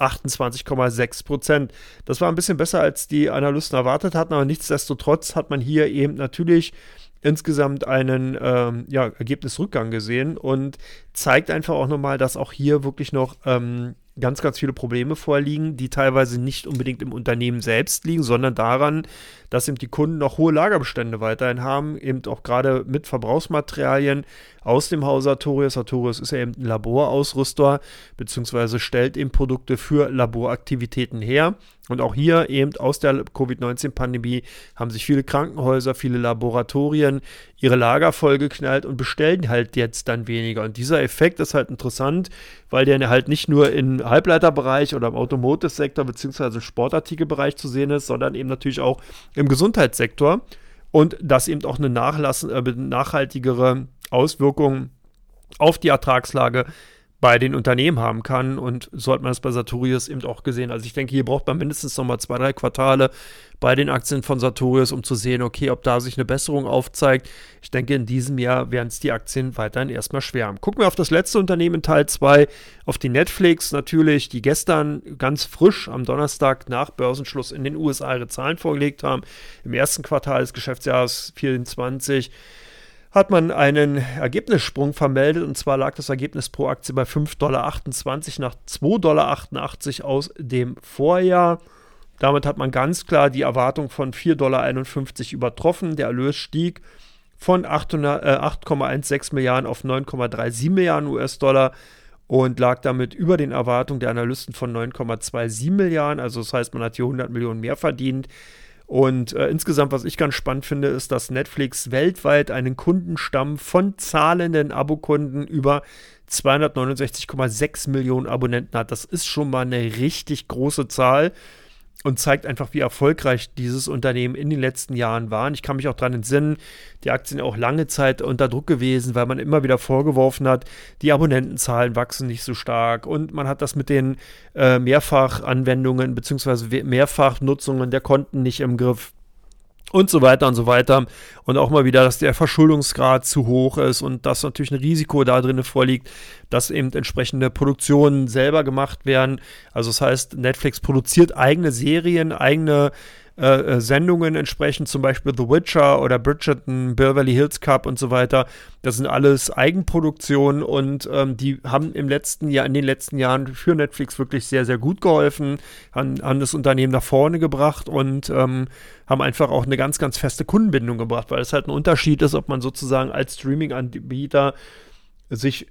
28,6%. Das war ein bisschen besser, als die Analysten erwartet hatten, aber nichtsdestotrotz hat man hier eben natürlich insgesamt einen Ergebnisrückgang gesehen und zeigt einfach auch nochmal, dass auch hier wirklich noch ganz, ganz viele Probleme vorliegen, die teilweise nicht unbedingt im Unternehmen selbst liegen, sondern daran, dass eben die Kunden noch hohe Lagerbestände weiterhin haben, eben auch gerade mit Verbrauchsmaterialien aus dem Haus Sartorius. Sartorius ist ja eben ein Laborausrüster, beziehungsweise stellt eben Produkte für Laboraktivitäten her. Und auch hier eben aus der Covid-19-Pandemie haben sich viele Krankenhäuser, viele Laboratorien ihre Lager vollgeknallt und bestellen halt jetzt dann weniger. Und dieser Effekt ist halt interessant, weil der halt nicht nur im Halbleiterbereich oder im Automotive-Sektor beziehungsweise im Sportartikelbereich zu sehen ist, sondern eben natürlich auch im Gesundheitssektor. Und das eben auch eine nachhaltigere Auswirkung auf die Ertragslage bei den Unternehmen haben kann und so hat man es bei Sartorius eben auch gesehen. Also ich denke, hier braucht man mindestens nochmal 2-3 Quartale bei den Aktien von Sartorius, um zu sehen, okay, ob da sich eine Besserung aufzeigt. Ich denke, in diesem Jahr werden es die Aktien weiterhin erstmal schwer haben. Gucken wir auf das letzte Unternehmen in Teil 2, auf die Netflix natürlich, die gestern ganz frisch am Donnerstag nach Börsenschluss in den USA ihre Zahlen vorgelegt haben. Im ersten Quartal des Geschäftsjahres 2024 hat man einen Ergebnissprung vermeldet und zwar lag das Ergebnis pro Aktie bei 5,28 $ nach 2,88 $ aus dem Vorjahr. Damit hat man ganz klar die Erwartung von 4,51 $ übertroffen. Der Erlös stieg von 8,16 Milliarden auf 9,37 Milliarden US-Dollar und lag damit über den Erwartungen der Analysten von 9,27 Milliarden. Also das heißt, man hat hier 100 Millionen mehr verdient. Und insgesamt, was ich ganz spannend finde, ist, dass Netflix weltweit einen Kundenstamm von zahlenden Abokunden über 269,6 Millionen Abonnenten hat. Das ist schon mal eine richtig große Zahl und zeigt einfach, wie erfolgreich dieses Unternehmen in den letzten Jahren war. Und ich kann mich auch daran entsinnen, die Aktien auch lange Zeit unter Druck gewesen, weil man immer wieder vorgeworfen hat, die Abonnentenzahlen wachsen nicht so stark und man hat das mit den Mehrfachanwendungen bzw. Mehrfachnutzungen der Konten nicht im Griff. Und so weiter und so weiter. Und auch mal wieder, dass der Verschuldungsgrad zu hoch ist und dass natürlich ein Risiko da drin vorliegt, dass eben entsprechende Produktionen selber gemacht werden. Also das heißt, Netflix produziert eigene Serien, eigene Sendungen entsprechend, zum Beispiel The Witcher oder Bridgerton, Beverly Hills Cop und so weiter. Das sind alles Eigenproduktionen und die haben in den letzten Jahren für Netflix wirklich sehr, sehr gut geholfen, haben das Unternehmen nach vorne gebracht und haben einfach auch eine ganz, ganz feste Kundenbindung gebracht, weil es halt ein Unterschied ist, ob man sozusagen als Streaming-Anbieter sich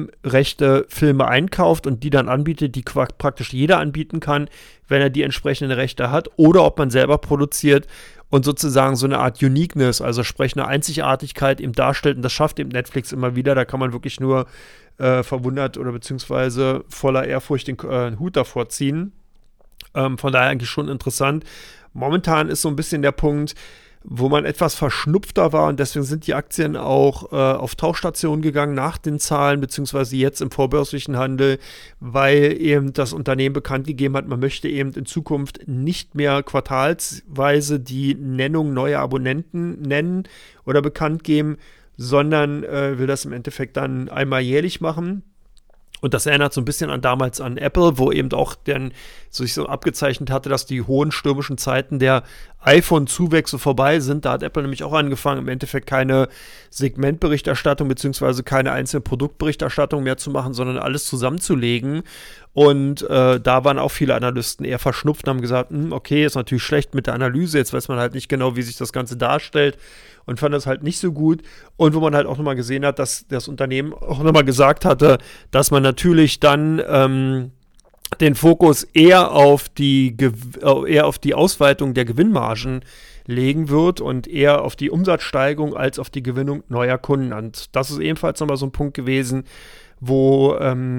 Filme einkauft und die dann anbietet, die praktisch jeder anbieten kann, wenn er die entsprechenden Rechte hat, oder ob man selber produziert und sozusagen so eine Art Uniqueness, also sprich eine Einzigartigkeit eben darstellt, und das schafft eben Netflix immer wieder, da kann man wirklich nur verwundert oder beziehungsweise voller Ehrfurcht den Hut davor ziehen. Von daher eigentlich schon interessant. Momentan ist so ein bisschen der Punkt, wo man etwas verschnupfter war und deswegen sind die Aktien auch auf Tauchstationen gegangen nach den Zahlen, beziehungsweise jetzt im vorbörslichen Handel, weil eben das Unternehmen bekannt gegeben hat, man möchte eben in Zukunft nicht mehr quartalsweise die Nennung neuer Abonnenten nennen oder bekannt geben, sondern will das im Endeffekt dann einmal jährlich machen. Und das erinnert so ein bisschen damals an Apple, wo eben auch dann sich so abgezeichnet hatte, dass die hohen stürmischen Zeiten der iPhone-Zuwächse vorbei sind. Da hat Apple nämlich auch angefangen, im Endeffekt keine Segmentberichterstattung beziehungsweise keine einzelne Produktberichterstattung mehr zu machen, sondern alles zusammenzulegen. Und da waren auch viele Analysten eher verschnupft und haben gesagt, okay, ist natürlich schlecht mit der Analyse, jetzt weiß man halt nicht genau, wie sich das Ganze darstellt und fand das halt nicht so gut. Und wo man halt auch nochmal gesehen hat, dass das Unternehmen auch nochmal gesagt hatte, dass man natürlich dann den Fokus eher auf die Ausweitung der Gewinnmargen legen wird und eher auf die Umsatzsteigerung als auf die Gewinnung neuer Kunden. Und das ist ebenfalls nochmal so ein Punkt gewesen, wo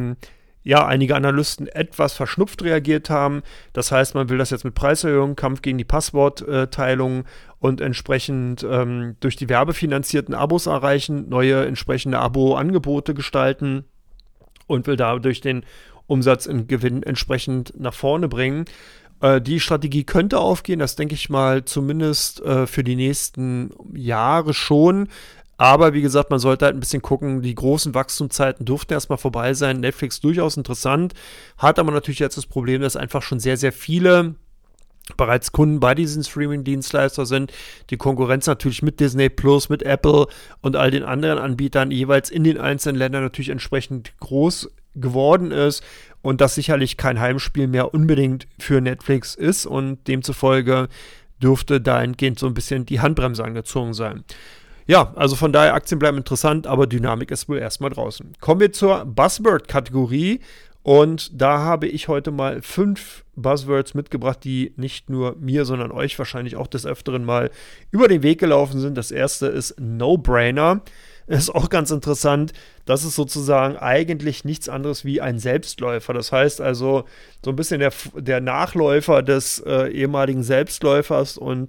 einige Analysten etwas verschnupft reagiert haben. Das heißt, man will das jetzt mit Preiserhöhungen, Kampf gegen die Passwortteilung und entsprechend durch die werbefinanzierten Abos erreichen, neue entsprechende Abo-Angebote gestalten und will dadurch den Umsatz und Gewinn entsprechend nach vorne bringen. Die Strategie könnte aufgehen, das denke ich mal zumindest für die nächsten Jahre schon. Aber wie gesagt, man sollte halt ein bisschen gucken, die großen Wachstumszeiten durften erstmal vorbei sein. Netflix durchaus interessant, hat aber natürlich jetzt das Problem, dass einfach schon sehr, sehr viele bereits Kunden bei diesen Streaming-Dienstleister sind. Die Konkurrenz natürlich mit Disney Plus, mit Apple und all den anderen Anbietern jeweils in den einzelnen Ländern natürlich entsprechend groß geworden ist und das sicherlich kein Heimspiel mehr unbedingt für Netflix ist und demzufolge dürfte dahingehend so ein bisschen die Handbremse angezogen sein. Ja, also von daher, Aktien bleiben interessant, aber Dynamik ist wohl erstmal draußen. Kommen wir zur Buzzword-Kategorie und da habe ich heute mal 5 Buzzwords mitgebracht, die nicht nur mir, sondern euch wahrscheinlich auch des Öfteren mal über den Weg gelaufen sind. Das erste ist No-Brainer. Ist auch ganz interessant. Das ist sozusagen eigentlich nichts anderes wie ein Selbstläufer. Das heißt also so ein bisschen der Nachläufer des ehemaligen Selbstläufers und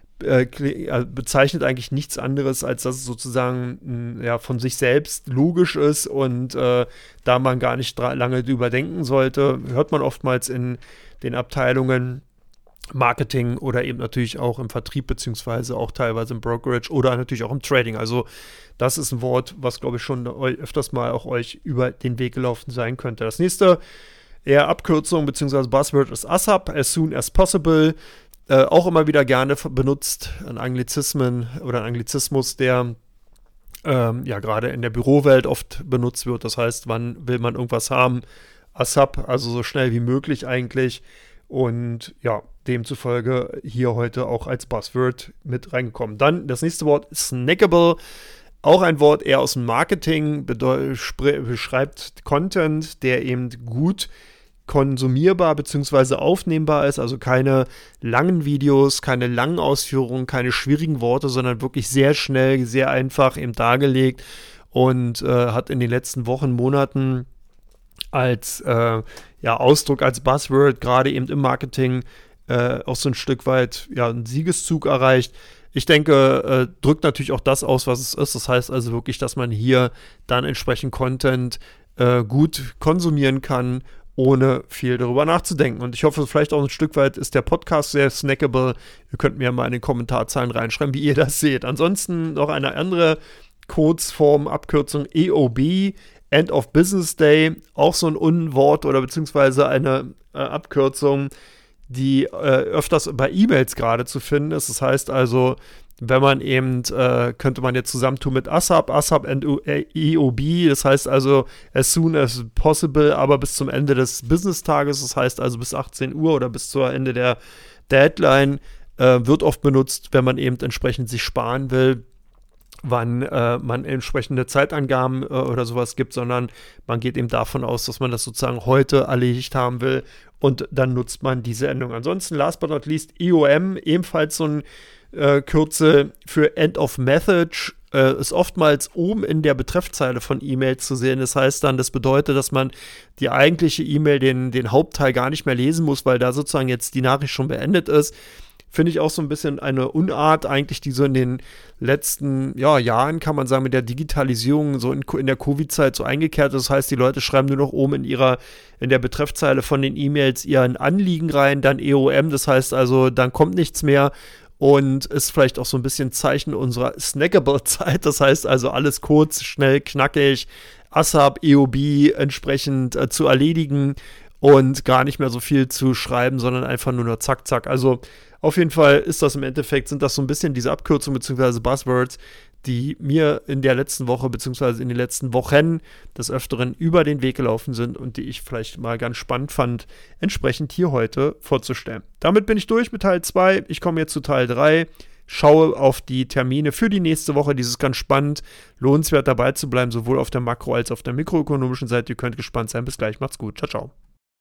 bezeichnet eigentlich nichts anderes, als dass es sozusagen von sich selbst logisch ist und da man gar nicht lange drüber denken sollte, hört man oftmals in den Abteilungen Marketing oder eben natürlich auch im Vertrieb beziehungsweise auch teilweise im Brokerage oder natürlich auch im Trading. Also das ist ein Wort, was glaube ich schon öfters mal auch euch über den Weg gelaufen sein könnte. Das nächste eher Abkürzung beziehungsweise Buzzword ist ASAP, as soon as possible. Auch immer wieder gerne benutzt, ein Anglizismen oder ein Anglizismus, der gerade in der Bürowelt oft benutzt wird. Das heißt, wann will man irgendwas haben? ASAP, also so schnell wie möglich eigentlich. Und ja, demzufolge hier heute auch als Buzzword mit reingekommen. Dann das nächste Wort, snackable. Auch ein Wort eher aus dem Marketing, beschreibt Content, der eben gut konsumierbar bzw. aufnehmbar ist, also keine langen Videos, keine langen Ausführungen, keine schwierigen Worte, sondern wirklich sehr schnell, sehr einfach eben dargelegt und hat in den letzten Wochen, Monaten als Ausdruck, als Buzzword, gerade eben im Marketing auch so ein Stück weit einen Siegeszug erreicht. Ich denke, drückt natürlich auch das aus, was es ist. Das heißt also wirklich, dass man hier dann entsprechend Content gut konsumieren kann, ohne viel darüber nachzudenken. Und ich hoffe, vielleicht auch ein Stück weit ist der Podcast sehr snackable. Ihr könnt mir mal in den Kommentarzeilen reinschreiben, wie ihr das seht. Ansonsten noch eine andere Kurzform, Abkürzung EOB, End of Business Day, auch so ein Unwort oder beziehungsweise eine Abkürzung, die öfters bei E-Mails gerade zu finden ist. Das heißt also, wenn man eben, könnte man jetzt zusammentun mit ASAP and EOB, das heißt also as soon as possible, aber bis zum Ende des Business-Tages, das heißt also bis 18 Uhr oder bis zum Ende der Deadline, wird oft benutzt, wenn man eben entsprechend sich sparen will, wann man entsprechende Zeitangaben oder sowas gibt, sondern man geht eben davon aus, dass man das sozusagen heute erledigt haben will und dann nutzt man diese Endung. Ansonsten, last but not least, EOM, ebenfalls so ein Kürzel für End of Message, ist oftmals oben in der Betreffzeile von E-Mails zu sehen. Das heißt dann, das bedeutet, dass man die eigentliche E-Mail, den Hauptteil gar nicht mehr lesen muss, weil da sozusagen jetzt die Nachricht schon beendet ist. Finde ich auch so ein bisschen eine Unart eigentlich, die so in den letzten Jahren, kann man sagen, mit der Digitalisierung so in der Covid-Zeit so eingekehrt ist. Das heißt, die Leute schreiben nur noch oben in der Betreffzeile von den E-Mails ihren Anliegen rein, dann EOM, das heißt also, dann kommt nichts mehr und ist vielleicht auch so ein bisschen Zeichen unserer Snackable-Zeit. Das heißt also, alles kurz, schnell, knackig, ASAP, EOB entsprechend zu erledigen und gar nicht mehr so viel zu schreiben, sondern einfach nur noch zack, zack. Also auf jeden Fall ist das im Endeffekt, sind das so ein bisschen diese Abkürzungen bzw. Buzzwords, die mir in der letzten Woche bzw. in den letzten Wochen des Öfteren über den Weg gelaufen sind und die ich vielleicht mal ganz spannend fand, entsprechend hier heute vorzustellen. Damit bin ich durch mit Teil 2. Ich komme jetzt zu Teil 3. Schaue auf die Termine für die nächste Woche. Dies ist ganz spannend, lohnenswert dabei zu bleiben, sowohl auf der makro- als auch auf der mikroökonomischen Seite. Ihr könnt gespannt sein. Bis gleich, macht's gut. Ciao, ciao.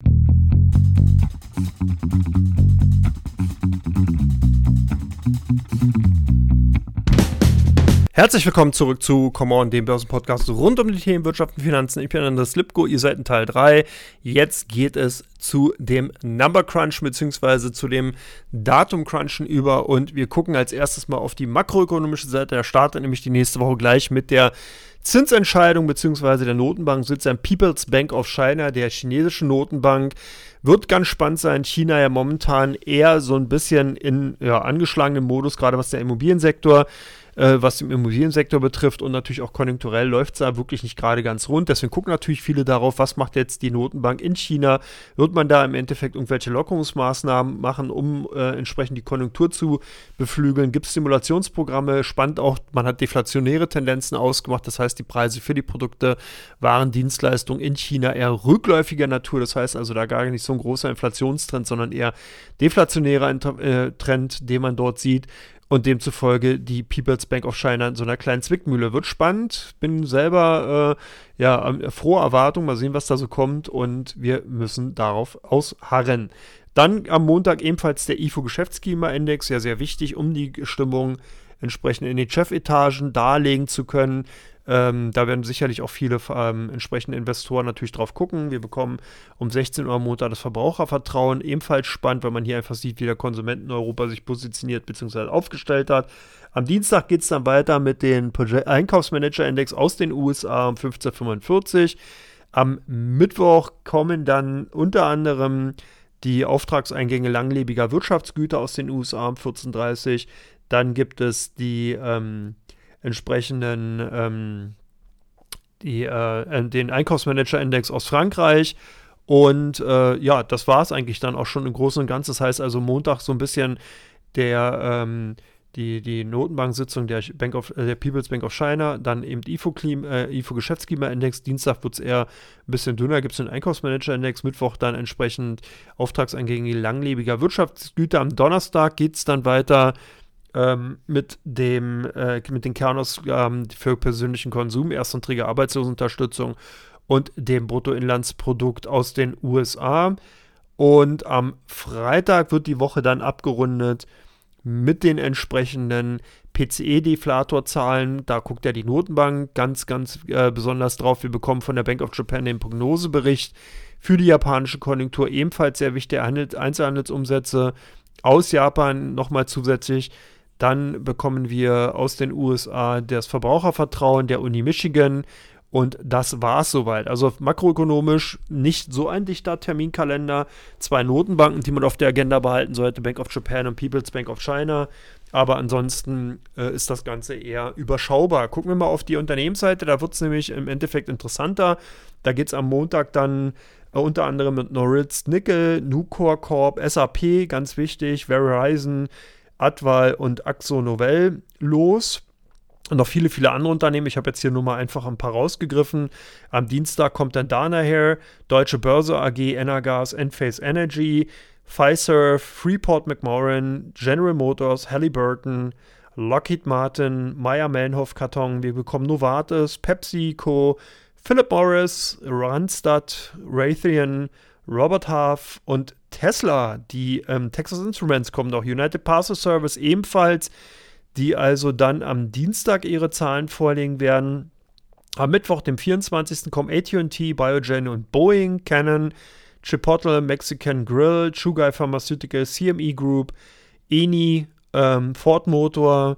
Herzlich willkommen zurück zu Come On, dem Börsenpodcast rund um die Themen Wirtschaft und Finanzen. Ich bin Andreas Lipko, ihr seid in Teil 3. Jetzt geht es zu dem Number Crunch bzw. zu dem Datum Crunchen über und wir gucken als erstes mal auf die makroökonomische Seite. Der startet nämlich die nächste Woche gleich mit der Zinsentscheidung bzw. der Notenbank sitzt am People's Bank of China, der chinesischen Notenbank. Wird ganz spannend sein. China ja momentan eher so ein bisschen in angeschlagenem Modus, gerade was den Immobiliensektor betrifft und natürlich auch konjunkturell läuft es da wirklich nicht gerade ganz rund. Deswegen gucken natürlich viele darauf, was macht jetzt die Notenbank in China? Wird man da im Endeffekt irgendwelche Lockerungsmaßnahmen machen, um entsprechend die Konjunktur zu beflügeln? Gibt es Stimulationsprogramme? Spannend auch, man hat deflationäre Tendenzen ausgemacht. Das heißt, die Preise für die Produkte, Waren, Dienstleistungen in China eher rückläufiger Natur. Das heißt also da gar nicht so ein großer Inflationstrend, sondern eher deflationärer Trend, den man dort sieht. Und demzufolge die People's Bank of China in so einer kleinen Zwickmühle. Wird spannend. Bin selber froher Erwartung. Mal sehen, was da so kommt. Und wir müssen darauf ausharren. Dann am Montag ebenfalls der IFO-Geschäftsklimaindex. Ja, sehr wichtig, um die Stimmung entsprechend in den Chefetagen darlegen zu können. Da werden sicherlich auch viele entsprechende Investoren natürlich drauf gucken. Wir bekommen um 16 Uhr am Montag das Verbrauchervertrauen. Ebenfalls spannend, weil man hier einfach sieht, wie der Konsument in Europa sich positioniert bzw. aufgestellt hat. Am Dienstag geht es dann weiter mit dem Einkaufsmanager-Index aus den USA um 15:45. Am Mittwoch kommen dann unter anderem die Auftragseingänge langlebiger Wirtschaftsgüter aus den USA um 14:30. Dann gibt es die entsprechenden den Einkaufsmanager-Index aus Frankreich und das war es eigentlich dann auch schon im Großen und Ganzen. Das heißt also Montag so ein bisschen die Notenbank-Sitzung der People's Bank of China, dann eben IFO-Geschäftsklimaindex. Dienstag wird es eher ein bisschen dünner, gibt es den Einkaufsmanager-Index. Mittwoch dann entsprechend Auftragseingänge langlebiger Wirtschaftsgüter. Am Donnerstag geht es dann weiter mit den Kernausgaben für persönlichen Konsum, Erstanträge Arbeitslosenunterstützung und dem Bruttoinlandsprodukt aus den USA. Und am Freitag wird die Woche dann abgerundet mit den entsprechenden PCE-Deflatorzahlen. Da guckt ja die Notenbank ganz besonders drauf. Wir bekommen von der Bank of Japan den Prognosebericht für die japanische Konjunktur, ebenfalls sehr wichtige Einzelhandelsumsätze aus Japan nochmal zusätzlich. Dann bekommen wir aus den USA das Verbrauchervertrauen der Uni Michigan. Und das war es soweit. Also makroökonomisch nicht so ein dichter Terminkalender. 2 Notenbanken, die man auf der Agenda behalten sollte, Bank of Japan und People's Bank of China. Aber ansonsten ist das Ganze eher überschaubar. Gucken wir mal auf die Unternehmensseite, da wird es nämlich im Endeffekt interessanter. Da geht es am Montag dann unter anderem mit Norilsk Nickel, Nucor Corp, SAP, ganz wichtig, Verizon, Adval und Akzo Nobel los. Und noch viele andere Unternehmen. Ich habe jetzt hier nur mal einfach ein paar rausgegriffen. Am Dienstag kommt dann Dana her, Deutsche Börse AG, Energas, Enphase Energy, Fiserv, Freeport McMoran, General Motors, Halliburton, Lockheed Martin, Mayr-Melnhof Karton. Wir bekommen Novartis, PepsiCo, Philip Morris, Randstad, Raytheon, Robert Half und Tesla. Die Texas Instruments kommen noch. United Parcel Service ebenfalls, die also dann am Dienstag ihre Zahlen vorlegen werden. Am Mittwoch, dem 24. kommen AT&T, Biogen und Boeing, Canon, Chipotle, Mexican Grill, Chugai Pharmaceuticals, CME Group, Eni, Ford Motor.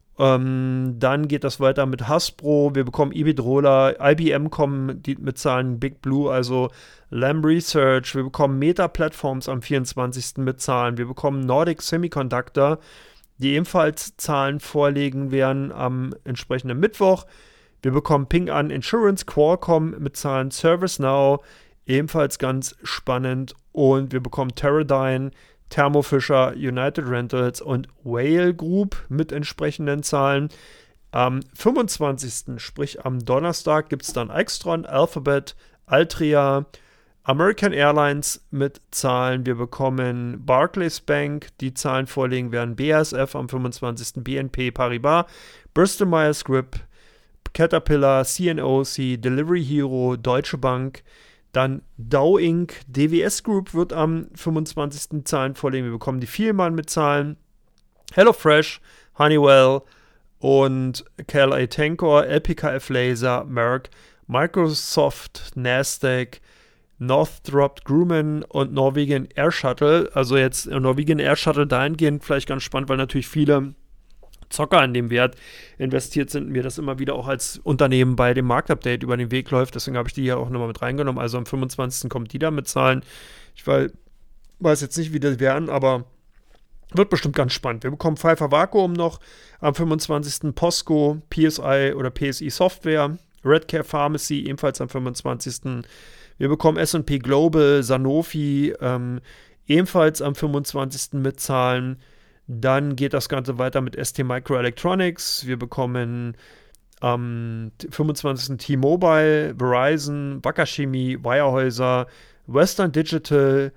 Dann geht das weiter mit Hasbro. Wir bekommen Iberdrola, IBM kommen mit Zahlen, Big Blue, also Lam Research. Wir bekommen Meta Platforms am 24. mit Zahlen. Wir bekommen Nordic Semiconductor, die ebenfalls Zahlen vorlegen werden am entsprechenden Mittwoch. Wir bekommen Ping An Insurance, Qualcomm mit Zahlen, ServiceNow, ebenfalls ganz spannend. Und wir bekommen Teradyne, Thermo Fisher, United Rentals und Whale Group mit entsprechenden Zahlen. Am 25., sprich am Donnerstag, gibt es dann Extron, Alphabet, Altria, American Airlines mit Zahlen. Wir bekommen Barclays Bank, die Zahlen vorlegen werden. BASF am 25. BNP Paribas, Bristol Myers Squibb, Caterpillar, CNOC, Delivery Hero, Deutsche Bank. Dann Dow Inc., DWS Group wird am 25. Zahlen vorlegen. Wir bekommen die Vielmann mit Zahlen. HelloFresh, Honeywell und KLA Tankor, LPKF Laser, Merck, Microsoft, Nasdaq, Northrop Grumman und Norwegian Air Shuttle. Also jetzt Norwegian Air Shuttle dahingehend vielleicht ganz spannend, weil natürlich viele Zocker an dem Wert investiert sind, mir das immer wieder auch als Unternehmen bei dem Marktupdate über den Weg läuft. Deswegen habe ich die hier auch nochmal mit reingenommen. Also am 25. kommt die da mit Zahlen. Ich weiß jetzt nicht, wie das werden, aber wird bestimmt ganz spannend. Wir bekommen Pfeiffer Vakuum noch am 25. POSCO, PSI oder PSI Software, Redcare Pharmacy ebenfalls am 25. Wir bekommen S&P Global, Sanofi ebenfalls am 25. mit Zahlen. Dann geht das Ganze weiter mit ST Microelectronics. Wir bekommen am 25. T-Mobile, Verizon, Wacker Chemie, Weyerhaeuser, Western Digital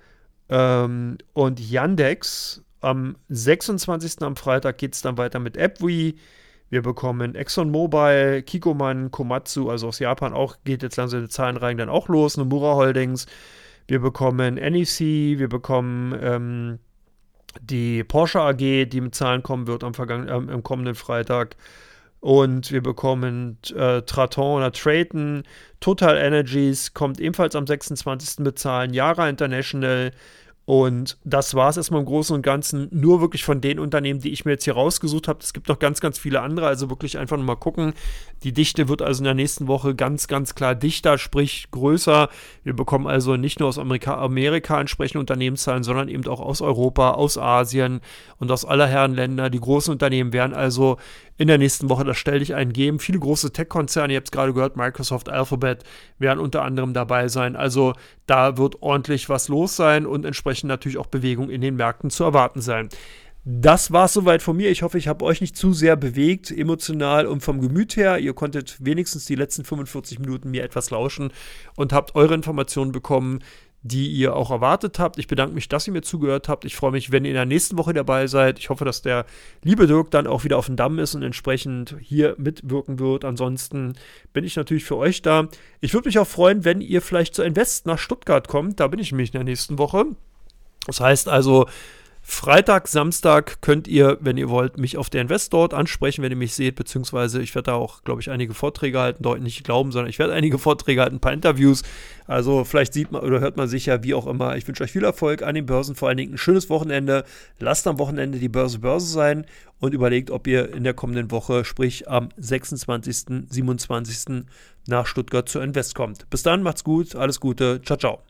und Yandex. Am 26. am Freitag geht es dann weiter mit AppWi. Wir bekommen ExxonMobil, Kikoman, Komatsu, also aus Japan auch, geht jetzt langsam die Zahlenreihen dann auch los, Nomura Holdings. Wir bekommen NEC, wir bekommen die Porsche AG, die mit Zahlen kommen wird am kommenden Freitag. Und wir bekommen Traton oder Traton, Total Energies kommt ebenfalls am 26. mit Zahlen, Yara International. Und das war es erstmal im Großen und Ganzen, nur wirklich von den Unternehmen, die ich mir jetzt hier rausgesucht habe. Es gibt noch ganz viele andere, also wirklich einfach nochmal gucken. Die Dichte wird also in der nächsten Woche ganz klar dichter, sprich größer. Wir bekommen also nicht nur aus Amerika entsprechende Unternehmenszahlen, sondern eben auch aus Europa, aus Asien und aus aller Herren Länder. Die großen Unternehmen werden also in der nächsten Woche das Stelldichein geben. Viele große Tech-Konzerne, ihr habt es gerade gehört, Microsoft, Alphabet werden unter anderem dabei sein. Also da wird ordentlich was los sein und entsprechend natürlich auch Bewegung in den Märkten zu erwarten sein. Das war es soweit von mir. Ich hoffe, ich habe euch nicht zu sehr bewegt, emotional und vom Gemüt her. Ihr konntet wenigstens die letzten 45 Minuten mir etwas lauschen und habt eure Informationen bekommen, die ihr auch erwartet habt. Ich bedanke mich, dass ihr mir zugehört habt. Ich freue mich, wenn ihr in der nächsten Woche dabei seid. Ich hoffe, dass der liebe Dirk dann auch wieder auf dem Damm ist und entsprechend hier mitwirken wird. Ansonsten bin ich natürlich für euch da. Ich würde mich auch freuen, wenn ihr vielleicht zur Invest nach Stuttgart kommt. Da bin ich nämlich in der nächsten Woche. Das heißt also, Freitag, Samstag könnt ihr, wenn ihr wollt, mich auf der Invest dort ansprechen, wenn ihr mich seht, beziehungsweise ich werde da auch, glaube ich, einige Vorträge halten, dort nicht glauben, sondern ich werde einige Vorträge halten, ein paar Interviews, also vielleicht sieht man oder hört man sich ja, wie auch immer. Ich wünsche euch viel Erfolg an den Börsen, vor allen Dingen ein schönes Wochenende, lasst am Wochenende die Börse sein und überlegt, ob ihr in der kommenden Woche, sprich am 26., 27. nach Stuttgart zur Invest kommt. Bis dann, macht's gut, alles Gute, ciao, ciao.